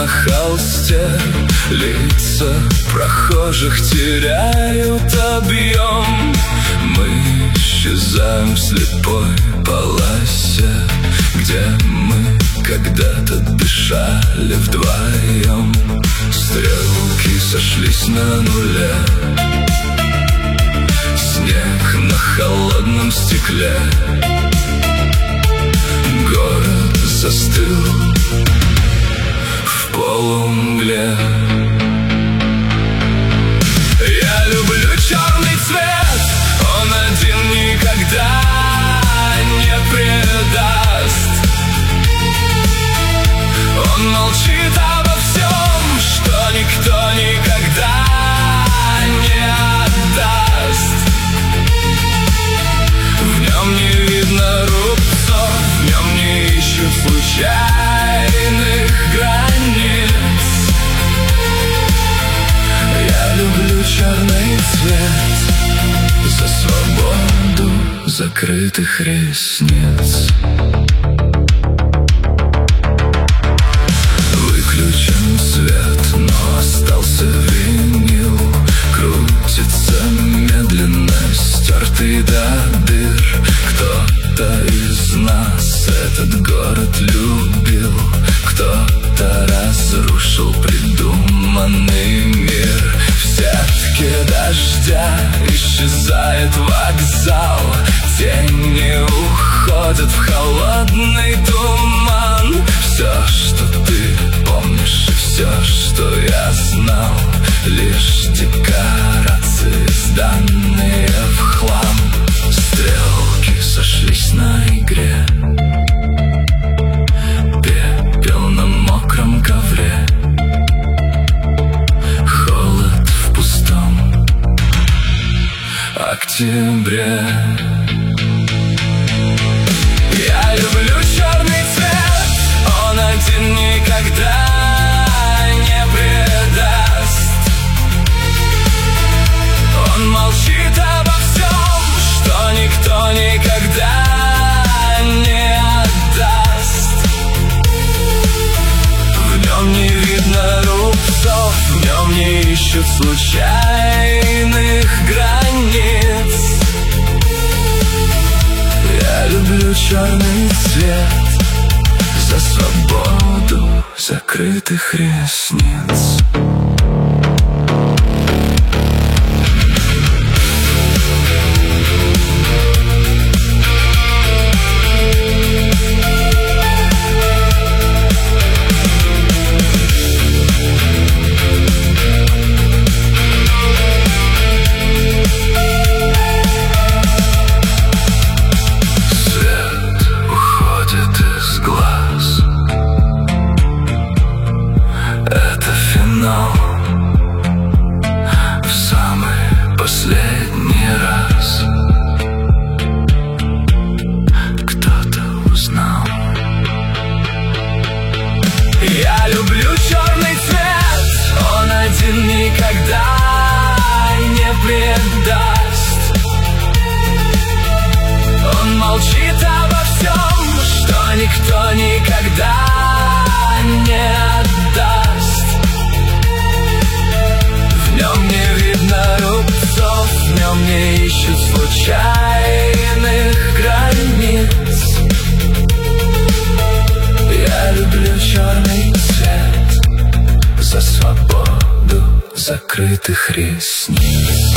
на холсте. Лица прохожих теряют объем. Мы исчезаем в слепой полосе, где мы когда-то дышали вдвоем. Стрелки сошлись на нуле. Снег на холодном стекле. Город застыл в полумгле. Я люблю черный цвет, он один никогда не предаст. Он молчит обо всем, что никто никогда не отдаст. В нем не видно рубцов, в нем не ищут случайных границ. Я люблю черный цвет за свободу закрытых ресниц. Выключен свет, но остался винил. Крутится медленно, стертый до дыр. Кто-то из нас этот город любил. Кто-то разрушил придуманный мир. В сетке дождя исчезает вокзал. Тени уходят в холодный туман. Все, что ты помнишь, и все, что я знал, лишь декорации, сданные в хлам. Стрелки сошлись на игре. Пепел на мокром ковре. Холод в пустом октябре. Я люблю черный цвет, он один никогда не предаст. Он молчит обо всем, что никто никогда не отдаст. В нем не видно рубцов, в нем не ищут случайных границ. Я люблю черный цвет за свободу закрытых ресниц. В самый последний раз кто-то узнал. Я люблю черный цвет, он один никогда не предаст. Он молчит обо всем, что никто никогда не отдаст. В нем не видно рубцов, в нем не ищут случайных границ. Я люблю черный цвет за свободу закрытых ресниц.